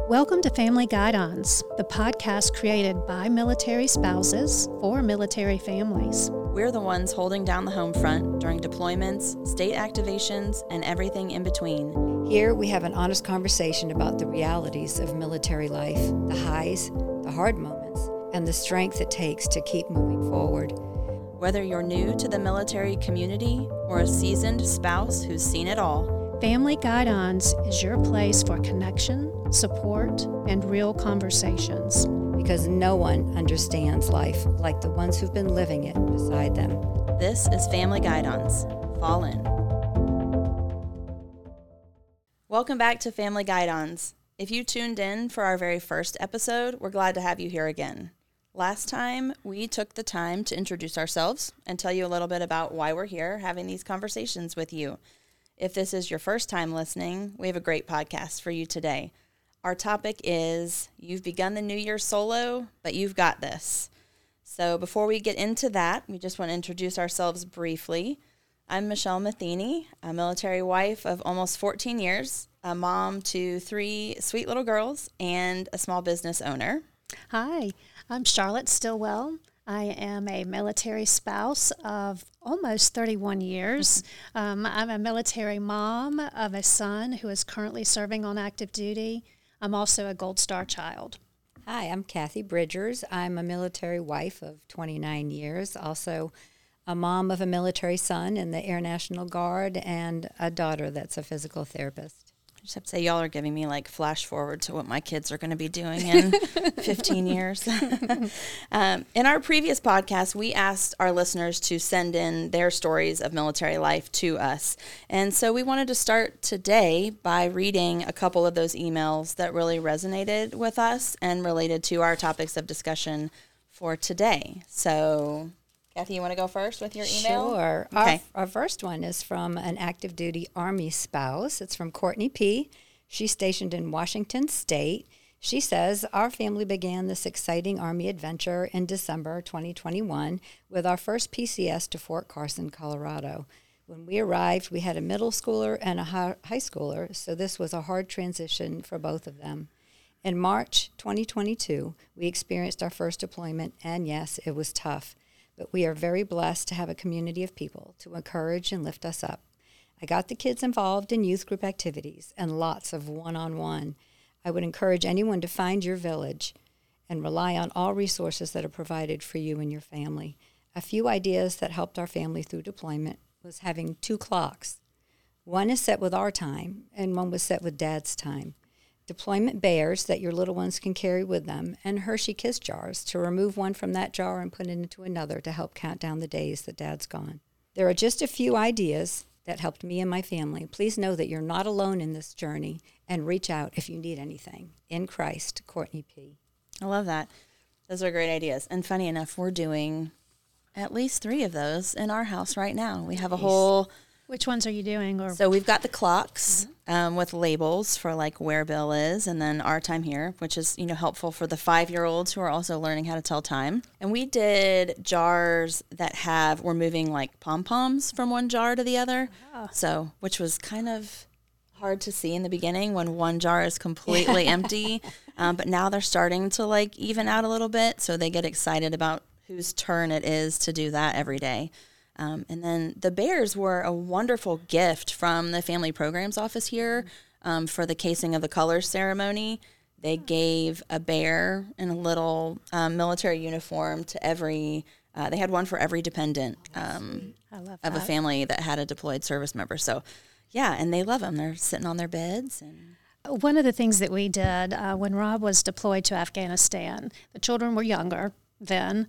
Welcome to Family Guide-Ons, the podcast created by military spouses for military families. We're the ones holding down the home front during deployments, state activations, and everything in between. Here we have an honest conversation about the realities of military life, the highs, the hard moments, and the strength it takes to keep moving forward. Whether you're new to the military community or a seasoned spouse who's seen it all, Family Guide-Ons is your place for connection, support, and real conversations. Because no one understands life like the ones who've been living it beside them. This is Family Guide-Ons. Fall in. Welcome back to Family Guide-Ons. If you tuned in for our very first episode, we're glad to have you here again. Last time, we took the time to introduce ourselves and tell you a little bit about why we're here having these conversations with you. If this is your first time listening, we have a great podcast for you today. Our topic is, you've begun the new year solo, but you've got this. So before we get into that, we just want to introduce ourselves briefly. I'm Michelle Matheny, a military wife of almost 14 years, a mom to 3 sweet little girls, and a small business owner. Hi, I'm Charlotte Stillwell. I am a military spouse of almost 31 years. I'm a military mom of a son who is currently serving on active duty. I'm also a Gold Star child. Hi, I'm Kathy Bridgers. I'm a military wife of 29 years, also a mom of a military son in the Air National Guard, and a daughter that's a physical therapist. I just have to say, y'all are giving me like flash forward to what my kids are going to be doing in 15 years. In our previous podcast, we asked our listeners to send in their stories of military life to us. And so we wanted to start today by reading a couple of those emails that really resonated with us and related to our topics of discussion for today. So Kathy, you want to go first with your email? Sure. Okay. Our first one is from an active duty Army spouse. It's from Courtney P. She's stationed in Washington State. She says, our family began this exciting Army adventure in December 2021 with our first PCS to Fort Carson, Colorado. When we arrived, we had a middle schooler and a high schooler, so this was a hard transition for both of them. In March 2022, we experienced our first deployment, and yes, it was tough. But we are very blessed to have a community of people to encourage and lift us up. I got the kids involved in youth group activities and lots of one-on-one. I would encourage anyone to find your village and rely on all resources that are provided for you and your family. A few ideas that helped our family through deployment was having 2 clocks. One is set with our time, and one was set with Dad's time. Deployment bears that your little ones can carry with them, and Hershey Kiss jars to remove one from that jar and put it into another to help count down the days that Dad's gone. There are just a few ideas that helped me and my family. Please know that you're not alone in this journey, and reach out if you need anything. In Christ, Courtney P. I love that. Those are great ideas. And funny enough, we're doing at least 3 of those in our house right now. We have a whole... Which ones are you doing? So we've got the clocks with labels for like where Bill is, and then our time here, which is, helpful for the 5-year-olds who are also learning how to tell time. And we did jars that we're moving like pom-poms from one jar to the other. Wow. So, which was kind of hard to see in the beginning when one jar is completely empty. But now they're starting to like even out a little bit, so they get excited about whose turn it is to do that every day. And then the bears were a wonderful gift from the Family Programs Office here for the Casing of the Colors ceremony. They gave a bear in a little military uniform to every, they had one for every dependent of a family that had a deployed service member. So, yeah, and they love them. They're sitting on their beds. And one of the things that we did when Rob was deployed to Afghanistan, the children were younger then,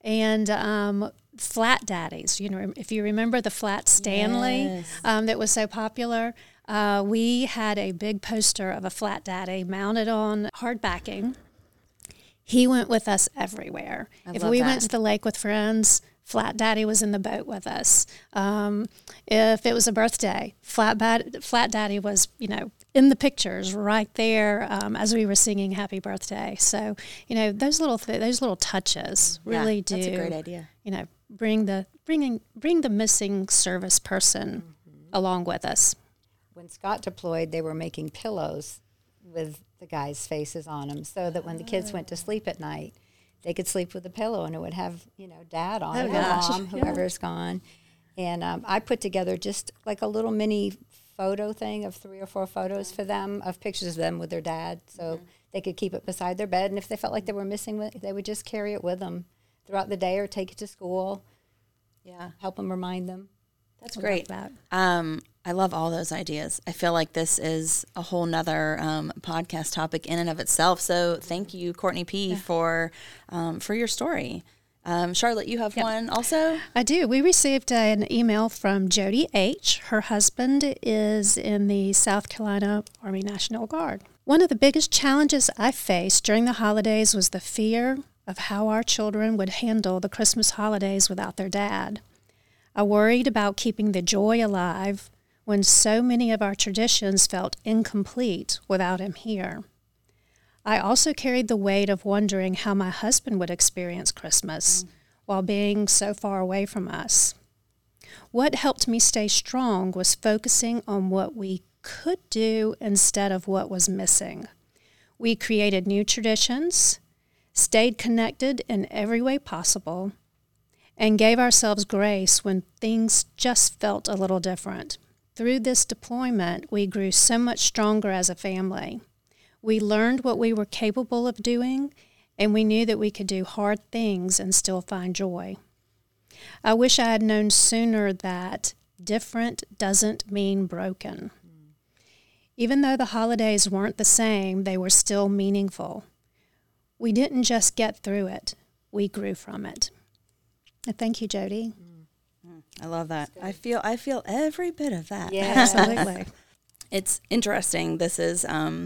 and Flat Daddies, if you remember the Flat Stanley, yes. That was so popular, we had a big poster of a Flat Daddy mounted on hard backing. He went with us everywhere. If we went to the lake with friends, Flat Daddy was in the boat with us. If it was a birthday, Flat Daddy was, in the pictures right there as we were singing Happy Birthday. So, those little touches really do. That's a great idea. Bring the missing service person along with us. When Scott deployed, they were making pillows with the guys' faces on them, so that when the kids went to sleep at night, they could sleep with a pillow, and it would have, dad on it, or mom, whoever's gone. And I put together just like a little mini photo thing of 3 or 4 photos for them, of pictures of them with their dad, so they could keep it beside their bed. And if they felt like they were missing it, they would just carry it with them throughout the day or take it to school. Yeah. Help them remind them. That's great. I love all those ideas. I feel like this is a whole nother podcast topic in and of itself. So thank you, Courtney P., for your story. Charlotte, you have one also? I do. We received an email from Jody H. Her husband is in the South Carolina Army National Guard. One of the biggest challenges I faced during the holidays was the fear of how our children would handle the Christmas holidays without their dad. I worried about keeping the joy alive when so many of our traditions felt incomplete without him here. I also carried the weight of wondering how my husband would experience Christmas while being so far away from us. What helped me stay strong was focusing on what we could do instead of what was missing. We created new traditions, stayed connected in every way possible, and gave ourselves grace when things just felt a little different. Through this deployment, we grew so much stronger as a family. We learned what we were capable of doing, and we knew that we could do hard things and still find joy. I wish I had known sooner that different doesn't mean broken. Even though the holidays weren't the same, they were still meaningful. We didn't just get through it, we grew from it. Thank you, Jody. I love that. I feel every bit of that. Yeah, Absolutely. It's interesting. This is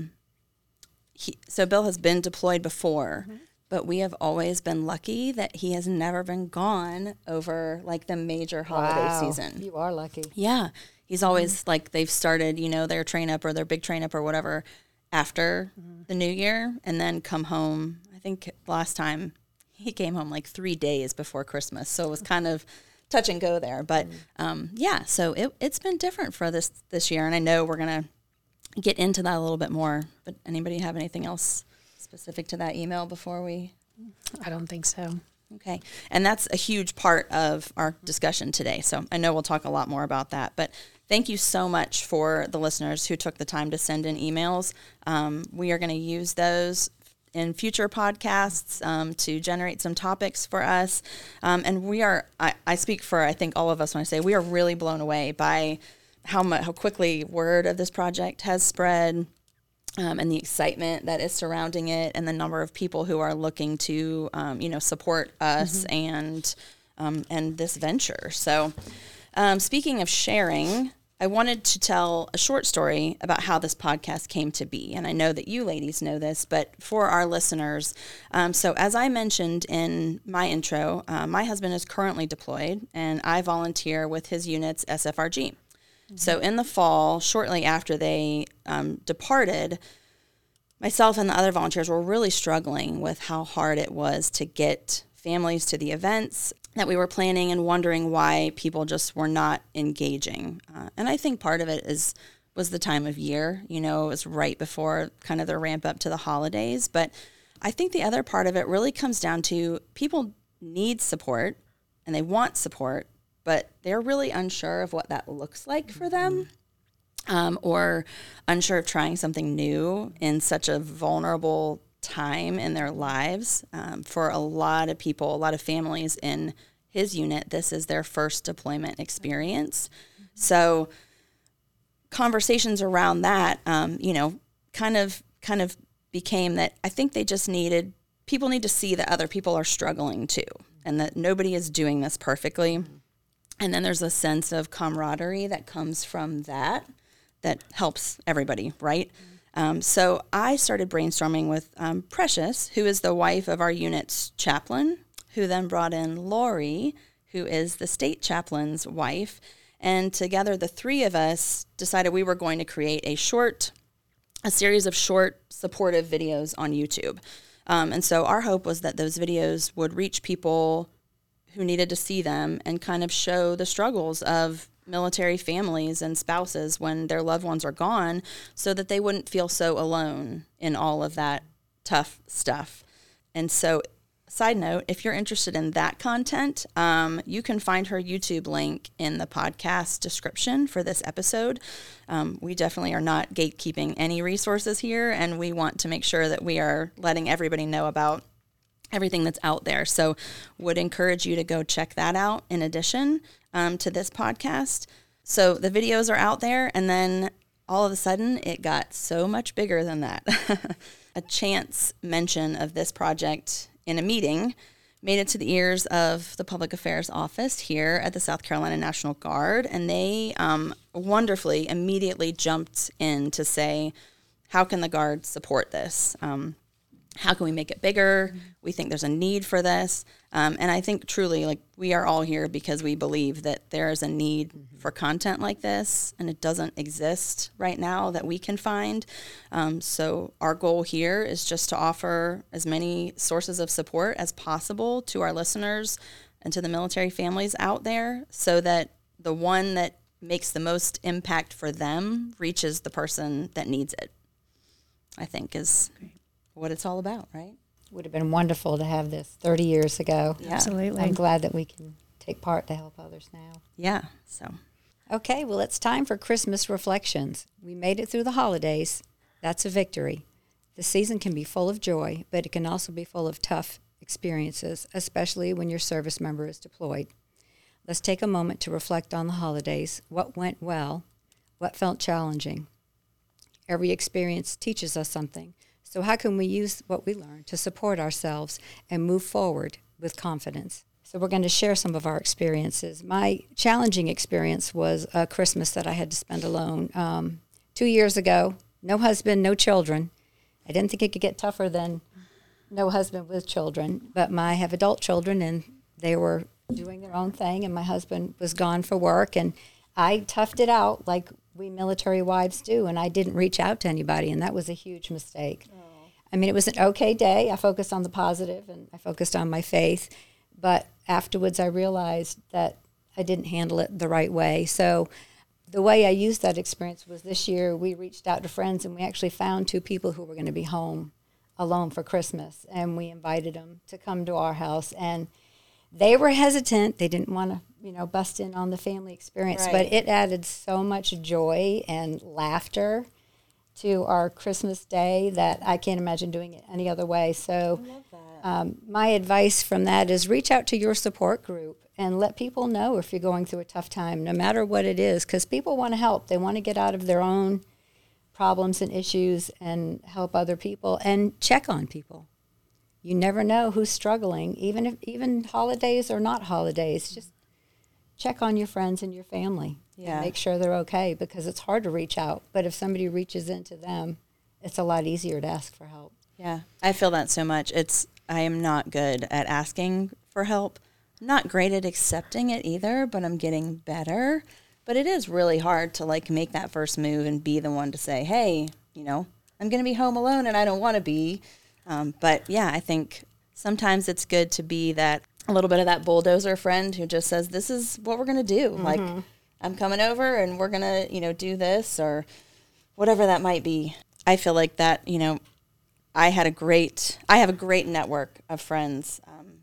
so Bill has been deployed before, but we have always been lucky that he has never been gone over like the major holiday season. You are lucky. Yeah. He's always like they've started, their train up or their big train up or whatever after the new year and then come home. I think last time he came home like 3 days before Christmas. So it was kind of touch and go there. But so it's been different for this year. And I know we're going to get into that a little bit more. But anybody have anything else specific to that email before we? I don't think so. Okay. And that's a huge part of our discussion today. So I know we'll talk a lot more about that. But thank you so much for the listeners who took the time to send in emails. We are going to use those in future podcasts to generate some topics for us. And we are, I speak for, I think, all of us when I say we are really blown away by how quickly word of this project has spread and the excitement that is surrounding it and the number of people who are looking to, support us and this venture. So speaking of sharing, I wanted to tell a short story about how this podcast came to be. And I know that you ladies know this, but for our listeners, so as I mentioned in my intro, my husband is currently deployed and I volunteer with his unit's SFRG. So in the fall, shortly after they departed, myself and the other volunteers were really struggling with how hard it was to get families to the events that we were planning and wondering why people just were not engaging. And I think part of it was the time of year. It was right before kind of the ramp up to the holidays. But I think the other part of it really comes down to people need support and they want support, but they're really unsure of what that looks like for them. Or unsure of trying something new in such a vulnerable time in their lives. For a lot of people, a lot of families in his unit, this is their first deployment experience. So conversations around that, kind of became that I think they just people need to see that other people are struggling too, and that nobody is doing this perfectly. And then there's a sense of camaraderie that comes from that helps everybody, right? So I started brainstorming with Precious, who is the wife of our unit's chaplain, who then brought in Lori, who is the state chaplain's wife. And together, the three of us decided we were going to create a series of short supportive videos on YouTube. And so our hope was that those videos would reach people who needed to see them and kind of show the struggles of military families and spouses when their loved ones are gone, so that they wouldn't feel so alone in all of that tough stuff. And so, side note, if you're interested in that content, you can find her YouTube link in the podcast description for this episode. We definitely are not gatekeeping any resources here, and we want to make sure that we are letting everybody know about everything that's out there. So would encourage you to go check that out in addition to this podcast. So the videos are out there, and then all of a sudden it got so much bigger than that. A chance mention of this project in a meeting made it to the ears of the Public Affairs Office here at the South Carolina National Guard, and they wonderfully immediately jumped in to say, how can the Guard support this? How can we make it bigger? We think there's a need for this. And I think truly, like, we are all here because we believe that there is a need for content like this, and it doesn't exist right now that we can find. So our goal here is just to offer as many sources of support as possible to our listeners and to the military families out there, so that the one that makes the most impact for them reaches the person that needs it, I think is what it's all about, right? Would have been wonderful to have this 30 years ago. Yeah. Absolutely. I'm glad that we can take part to help others now. Yeah, so. Okay, well, it's time for Christmas reflections. We made it through the holidays. That's a victory. The season can be full of joy, but it can also be full of tough experiences, especially when your service member is deployed. Let's take a moment to reflect on the holidays. What went well? What felt challenging? Every experience teaches us something. So how can we use what we learned to support ourselves and move forward with confidence? So we're going to share some of our experiences. My challenging experience was a Christmas that I had to spend alone. 2 years ago, no husband, no children. I didn't think it could get tougher than no husband with children, but I have adult children, and they were doing their own thing, and my husband was gone for work, and I toughed it out like we military wives do, and I didn't reach out to anybody, and that was a huge mistake. I mean, it was an okay day. I focused on the positive, and I focused on my faith, but afterwards I realized that I didn't handle it the right way. So the way I used that experience was this year we reached out to friends, and we actually found 2 people who were going to be home alone for Christmas, and we invited them to come to our house, and they were hesitant. They didn't want to, bust in on the family experience, Right. but it added so much joy and laughter to our Christmas day that I can't imagine doing it any other way. So my advice from that is reach out to your support group and let people know if you're going through a tough time, no matter what it is, because people want to help. They want to get out of their own problems and issues and help other people and check on people. You never know who's struggling, even holidays or not holidays. Just check on your friends and your family. Yeah. And make sure they're okay, because it's hard to reach out. But if somebody reaches into them, it's a lot easier to ask for help. Yeah, I feel that so much. I am not good at asking for help. I'm not great at accepting it either, but I'm getting better. But it is really hard to make that first move and be the one to say, hey, I'm going to be home alone and I don't want to be. But yeah, I think sometimes it's good to be a little bit of that bulldozer friend who just says, this is what we're going to do. Mm-hmm. I'm coming over and we're going to, do this or whatever that might be. I feel like that, I have a great network of friends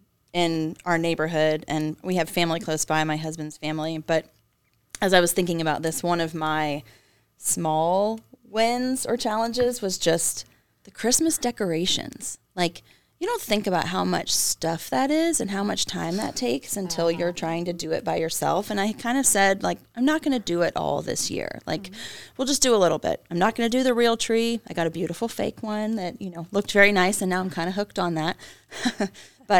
in our neighborhood, and we have family close by, my husband's family. But as I was thinking about this, one of my small wins or challenges was just the Christmas decorations. You don't think about how much stuff that is and how much time that takes until you're trying to do it by yourself. And I kind of said, I'm not going to do it all this year. We'll just do a little bit. I'm not going to do the real tree. I got a beautiful fake one that, looked very nice, and now I'm kind of hooked on that. But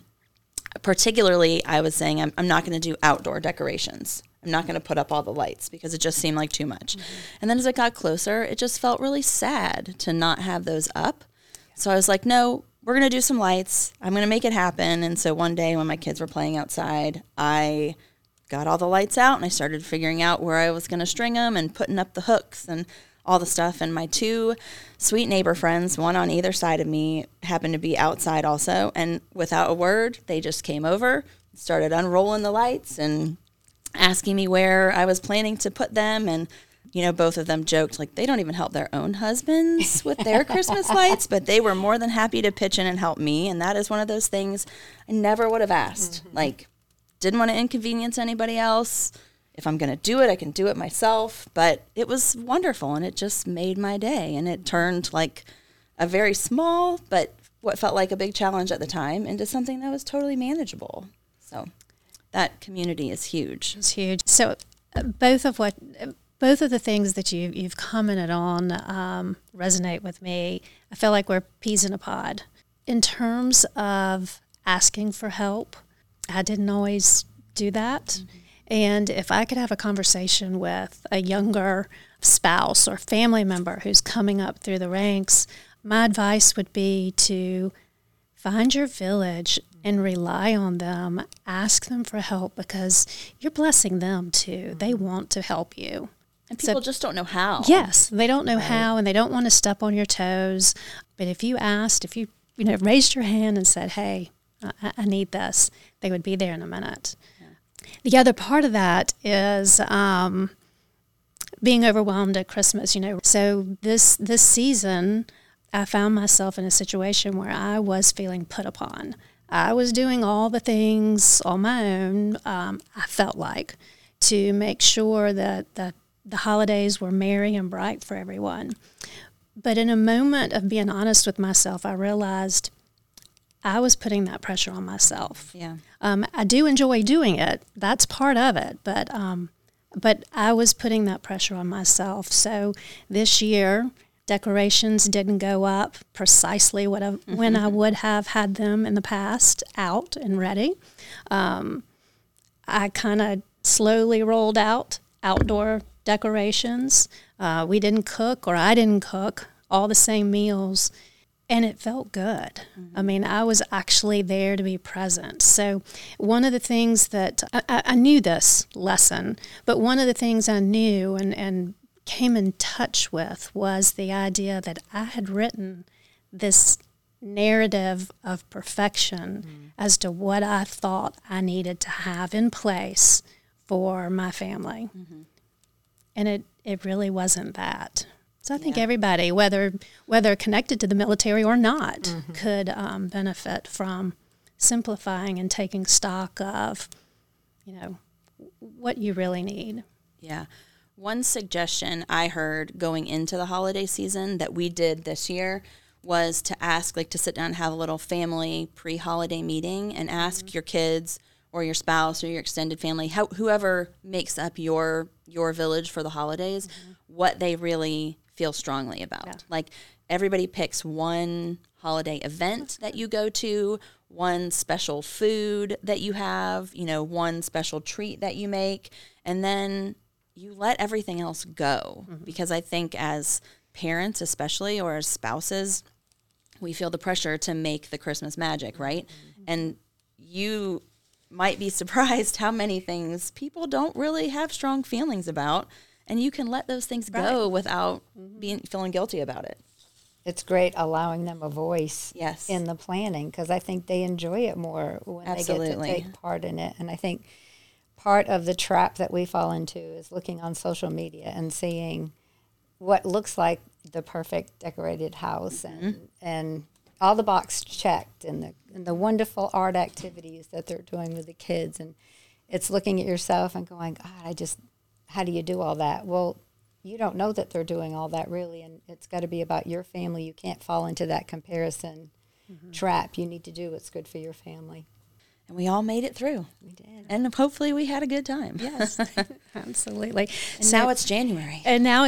particularly, I was saying I'm not going to do outdoor decorations. I'm not going to put up all the lights because it just seemed like too much. Mm-hmm. And then as it got closer, it just felt really sad to not have those up. So I was like, no, we're going to do some lights. I'm going to make it happen. And so one day when my kids were playing outside, I got all the lights out and I started figuring out where I was going to string them and putting up the hooks and all the stuff. And my 2 sweet neighbor friends, one on either side of me, happened to be outside also. And without a word, they just came over, started unrolling the lights, and asking me where I was planning to put them. And, you know, both of them joked, like, they don't even help their own husbands with their Christmas lights, but they were more than happy to pitch in and help me. And that is one of those things I never would have asked. Like, didn't want to inconvenience anybody else. If I'm going to do it, I can do it myself. But it was wonderful, and it just made my day. And it turned like a very small, but what felt like a big challenge at the time, into something that was totally manageable. So that community is huge. It's huge. So both of the things that you've commented on resonate with me. I feel like we're peas in a pod. In terms of asking for help, I didn't always do that. Mm-hmm. And if I could have a conversation with a younger spouse or family member who's coming up through the ranks, my advice would be to find your village and rely on them. Ask them for help, because you're blessing them too. They want to help you. And people just don't know how. Yes, they don't know how, and they don't want to step on your toes. But if you asked, if you raised your hand and said, hey, I need this, they would be there in a minute. The other part of that is being overwhelmed at Christmas, So this season, I found myself in a situation where I was feeling put upon. I was doing all the things on my own, I felt like, to make sure that the holidays were merry and bright for everyone. But in a moment of being honest with myself, I realized I was putting that pressure on myself. Yeah. I do enjoy doing it. That's part of it. But I was putting that pressure on myself. So this year, decorations didn't go up precisely when I would have had them in the past, out and ready. I kind of slowly rolled out outdoor decorations. We didn't cook, or I didn't cook, all the same meals. And it felt good. I mean, I was actually there to be present. So one of the things that I knew this lesson, but one of the things I knew and came in touch with was the idea that I had written this narrative of perfection as to what I thought I needed to have in place for my family. And it really wasn't that. So I think everybody, whether connected to the military or not, could benefit from simplifying and taking stock of, what you really need. Yeah. One suggestion I heard going into the holiday season that we did this year was to ask, to sit down and have a little family pre-holiday meeting and ask your kids or your spouse or your extended family, whoever makes up your village for the holidays, what they really feel strongly about. Yeah. Like, everybody picks one holiday event that you go to, one special food that you have, one special treat that you make, and then you let everything else go. Because I think as parents especially, or as spouses, we feel the pressure to make the Christmas magic, right? And you might be surprised how many things people don't really have strong feelings about. And you can let those things go without feeling guilty about it. It's great allowing them a voice in the planning, because I think they enjoy it more when they get to take part in it. And I think part of the trap that we fall into is looking on social media and seeing what looks like the perfect decorated house and all the box checked and the wonderful art activities that they're doing with the kids. And it's looking at yourself and going, God, how do you do all that? Well, you don't know that they're doing all that really, and it's got to be about your family. You can't fall into that comparison trap. You need to do what's good for your family. And we all made it through. We did. And hopefully we had a good time. Yes, absolutely. And now it's January.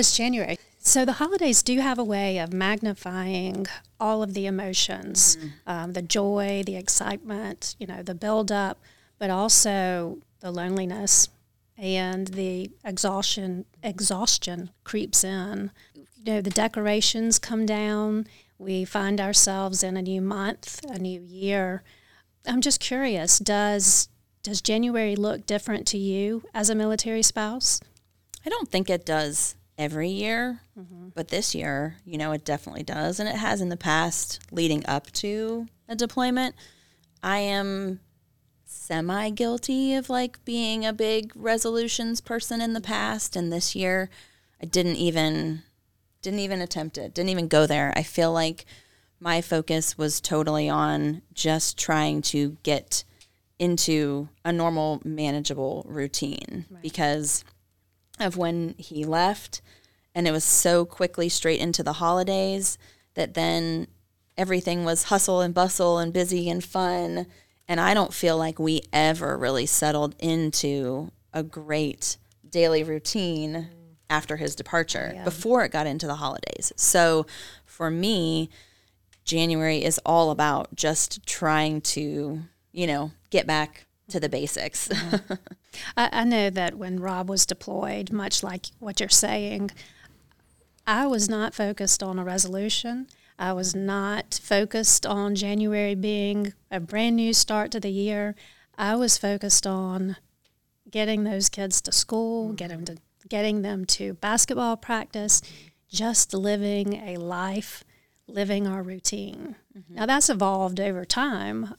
So the holidays do have a way of magnifying all of the emotions, the joy, the excitement, the buildup, but also the loneliness. And the exhaustion creeps in. The decorations come down. We find ourselves in a new month, a new year. I'm just curious, does January look different to you as a military spouse? I don't think it does every year, but this year, it definitely does. And it has in the past leading up to a deployment. I am semi-guilty of like being a big resolutions person in the past, and this year I didn't even attempt it, didn't even go there. I feel like my focus was totally on just trying to get into a normal, manageable routine because of when he left, and it was so quickly straight into the holidays that then everything was hustle and bustle and busy and fun. And I don't feel like we ever really settled into a great daily routine after his departure before it got into the holidays. So for me, January is all about just trying to, get back to the basics. Mm-hmm. I know that when Rob was deployed, much like what you're saying, I was not focused on a resolution. I was not focused on January being a brand new start to the year. I was focused on getting those kids to school, getting them to basketball practice, just living a life, living our routine. Mm-hmm. Now that's evolved over time,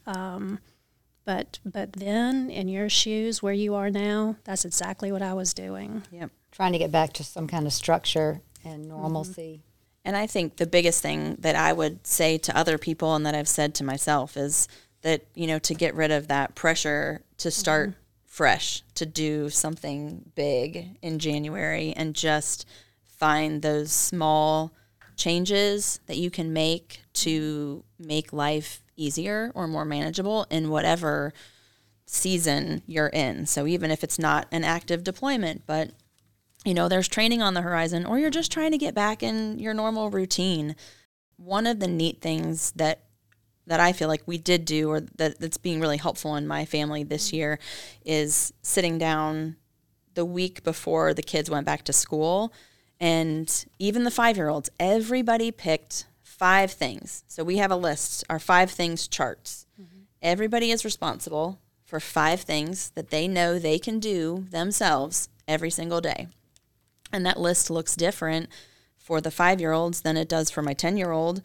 but then in your shoes where you are now, that's exactly what I was doing. Yep. Trying to get back to some kind of structure and normalcy. Mm-hmm. And I think the biggest thing that I would say to other people and that I've said to myself is that, to get rid of that pressure to start fresh, to do something big in January and just find those small changes that you can make to make life easier or more manageable in whatever season you're in. So even if it's not an active deployment, but there's training on the horizon, or you're just trying to get back in your normal routine. One of the neat things that I feel like we did do, or that's being really helpful in my family this year, is sitting down the week before the kids went back to school, and even the 5-year-olds, everybody picked 5 things. So we have a list, our 5 things charts. Mm-hmm. Everybody is responsible for 5 things that they know they can do themselves every single day. And that list looks different for the 5-year-olds than it does for my 10-year-old.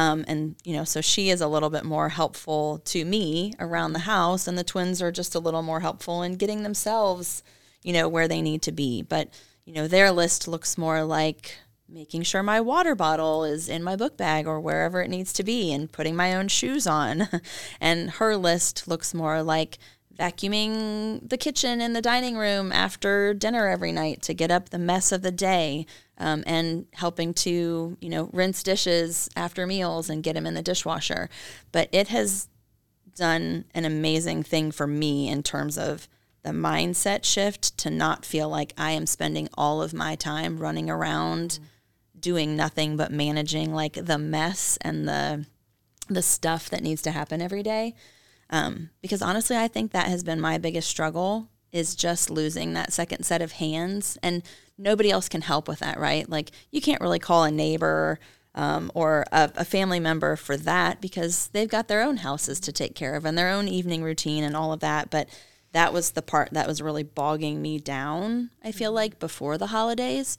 So she is a little bit more helpful to me around the house, and the twins are just a little more helpful in getting themselves, where they need to be. But, their list looks more like making sure my water bottle is in my book bag or wherever it needs to be and putting my own shoes on. And her list looks more like vacuuming the kitchen and the dining room after dinner every night to get up the mess of the day, and helping to, rinse dishes after meals and get them in the dishwasher. But it has done an amazing thing for me in terms of the mindset shift to not feel like I am spending all of my time running around doing nothing but managing like the mess and the stuff that needs to happen every day. Because honestly, I think that has been my biggest struggle, is just losing that second set of hands, and nobody else can help with that, right? Like you can't really call a neighbor or a family member for that because they've got their own houses to take care of and their own evening routine and all of that. But that was the part that was really bogging me down, I feel like, before the holidays.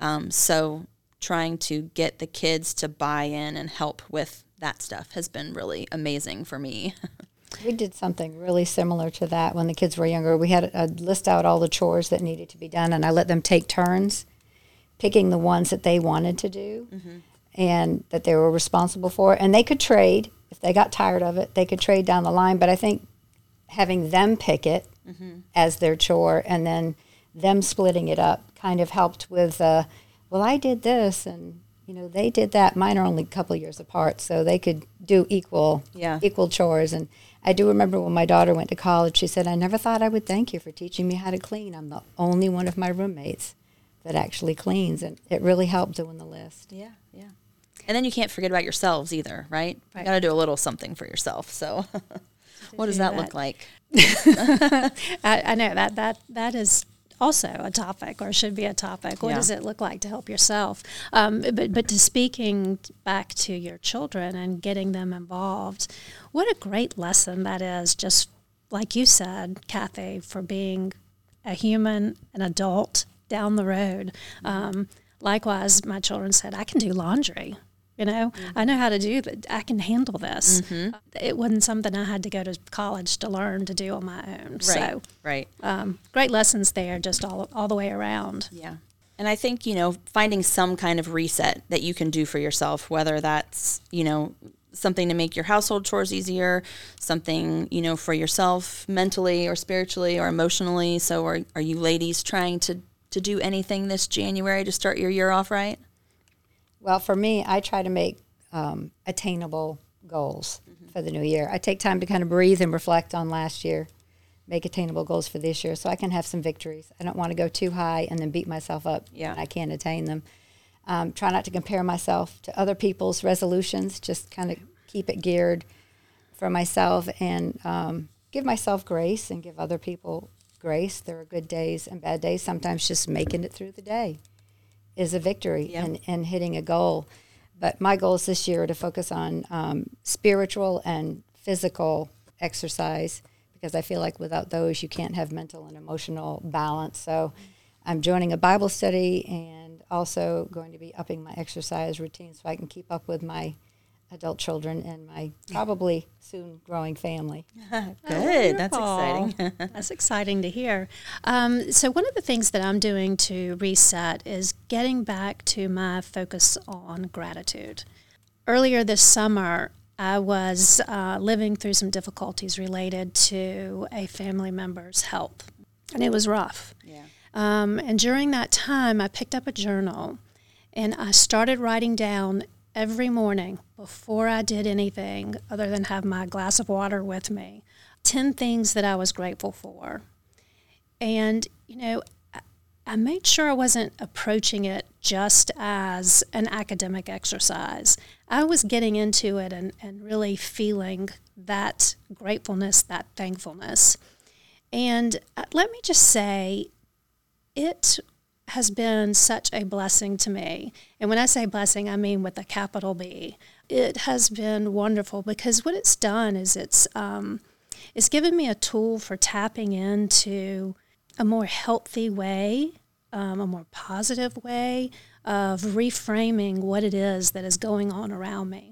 So trying to get the kids to buy in and help with that stuff has been really amazing for me. We did something really similar to that when the kids were younger. We had a list out all the chores that needed to be done, and I let them take turns picking the ones that they wanted to do and that they were responsible for. And they could trade. If they got tired of it, they could trade down the line. But I think having them pick it as their chore and then them splitting it up kind of helped with, well, I did this and they did that. Mine are only a couple of years apart, so they could do equal chores. And I do remember when my daughter went to college, she said, I never thought I would thank you for teaching me how to clean. I'm the only one of my roommates that actually cleans, and it really helped doing the list. Yeah. And then you can't forget about yourselves either, right? You got to do a little something for yourself. So what does that look like? I know that is also a topic, or should be a topic. What does it look like to help yourself? But to speaking back to your children and getting them involved, what a great lesson that is, just like you said, Kathy, for being a human, an adult down the road. Likewise, my children said, I can do laundry. I know how to do that. I can handle this. It wasn't something I had to go to college to learn to do on my own. So, great lessons there, just all the way around. Yeah. And I think, finding some kind of reset that you can do for yourself, whether that's, something to make your household chores easier, something, for yourself mentally or spiritually or emotionally. So are you ladies trying to do anything this January to start your year off right? Well, for me, I try to make attainable goals for the new year. I take time to kind of breathe and reflect on last year, make attainable goals for this year so I can have some victories. I don't want to go too high and then beat myself up when I can't attain them. Try not to compare myself to other people's resolutions, just kind of keep it geared for myself and give myself grace and give other people grace. There are good days and bad days. Sometimes just making it through the day is a victory and hitting a goal. But my goals this year are to focus on spiritual and physical exercise, because I feel like without those you can't have mental and emotional balance. So I'm joining a Bible study and also going to be upping my exercise routine so I can keep up with my adult children and my probably soon growing family. Good. That's exciting. That's exciting to hear. So one of the things that I'm doing to reset is getting back to my focus on gratitude. Earlier this summer, I was living through some difficulties related to a family member's health, and it was rough. Yeah. And during that time, I picked up a journal, and I started writing down every morning before I did anything other than have my glass of water with me, 10 things that I was grateful for. And, I made sure I wasn't approaching it just as an academic exercise. I was getting into it and really feeling that gratefulness, that thankfulness. And let me just say, it has been such a blessing to me. And when I say blessing, I mean with a capital B. It has been wonderful because what it's done is it's given me a tool for tapping into a more healthy way, a more positive way of reframing what it is that is going on around me.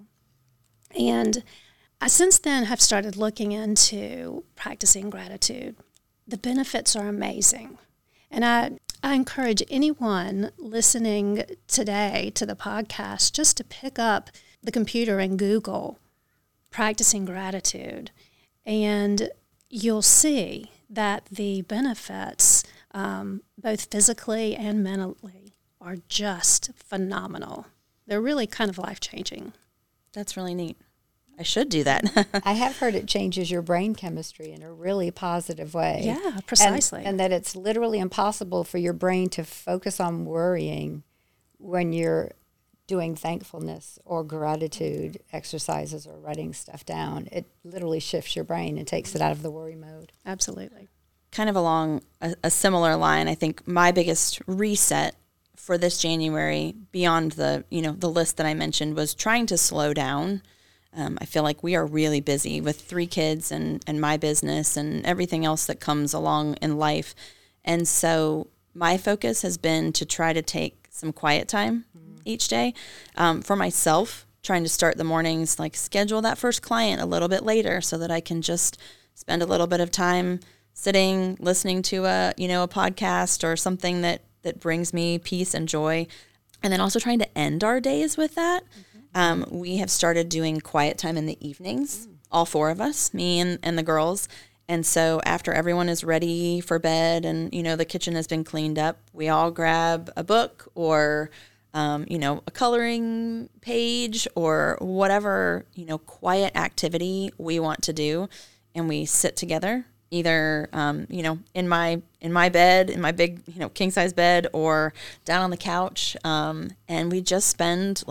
And I since then have started looking into practicing gratitude. The benefits are amazing. And I encourage anyone listening today to the podcast just to pick up the computer and Google practicing gratitude. And you'll see that the benefits, both physically and mentally, are just phenomenal. They're really kind of life-changing. That's really neat. I should do that. I have heard it changes your brain chemistry in a really positive way. Yeah, precisely. And that it's literally impossible for your brain to focus on worrying when you're doing thankfulness or gratitude exercises or writing stuff down. It literally shifts your brain and takes it out of the worry mode. Absolutely. Kind of along a similar line, I think my biggest reset for this January, beyond the list that I mentioned, was trying to slow down. I feel like we are really busy with 3 kids and my business and everything else that comes along in life. And so my focus has been to try to take some quiet time each day for myself, trying to start the mornings, like schedule that first client a little bit later so that I can just spend a little bit of time sitting, listening to a podcast or something that brings me peace and joy. And then also trying to end our days with that. We have started doing quiet time in the evenings, all 4 of us, me and the girls. And so after everyone is ready for bed and, the kitchen has been cleaned up, we all grab a book or, a coloring page or whatever, quiet activity we want to do. And we sit together, either, in my bed, in my big, king size bed, or down on the couch. And we just spend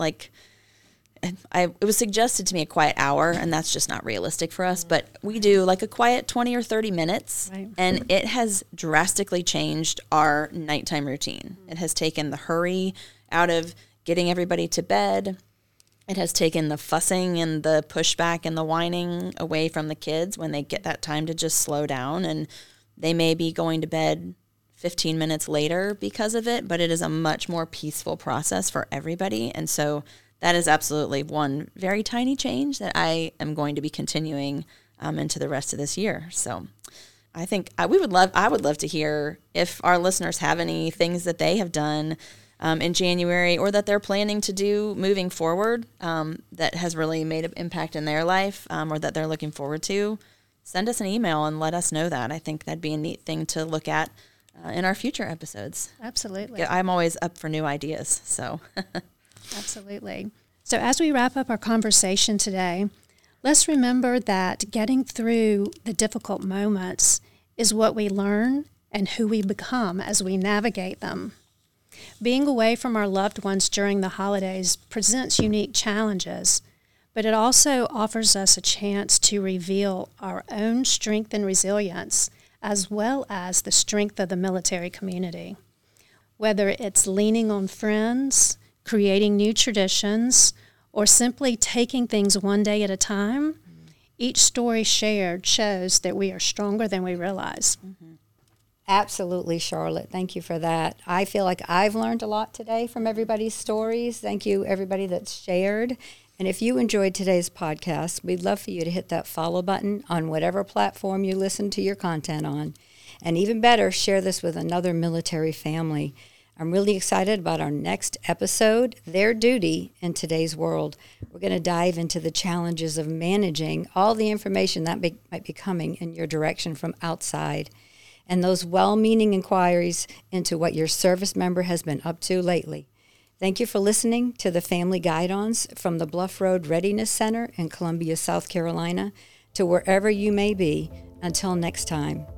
it was suggested to me a quiet hour, and that's just not realistic for us. But we do like a quiet 20 or 30 minutes, right. And it has drastically changed our nighttime routine. It has taken the hurry out of getting everybody to bed. It has taken the fussing and the pushback and the whining away from the kids when they get that time to just slow down. And they may be going to bed 15 minutes later because of it, but it is a much more peaceful process for everybody. And so that is absolutely one very tiny change that I am going to be continuing into the rest of this year. So I think I would love to hear if our listeners have any things that they have done in January or that they're planning to do moving forward that has really made an impact in their life or that they're looking forward to. Send us an email and let us know that. I think that'd be a neat thing to look at in our future episodes. Absolutely. I'm always up for new ideas. So, absolutely. So as we wrap up our conversation today, let's remember that getting through the difficult moments is what we learn and who we become as we navigate them. Being away from our loved ones during the holidays presents unique challenges, but it also offers us a chance to reveal our own strength and resilience, as well as the strength of the military community. Whether it's leaning on friends, creating new traditions, or simply taking things one day at a time, each story shared shows that we are stronger than we realize. Mm-hmm. Absolutely, Charlotte. Thank you for that. I feel like I've learned a lot today from everybody's stories. Thank you, everybody that's shared. And if you enjoyed today's podcast, we'd love for you to hit that follow button on whatever platform you listen to your content on. And even better, share this with another military family. I'm really excited about our next episode, Their Duty in Today's World. We're going to dive into the challenges of managing all the information that might be coming in your direction from outside, and those well-meaning inquiries into what your service member has been up to lately. Thank you for listening to the Family Guide-Ons from the Bluff Road Readiness Center in Columbia, South Carolina, to wherever you may be. Until next time.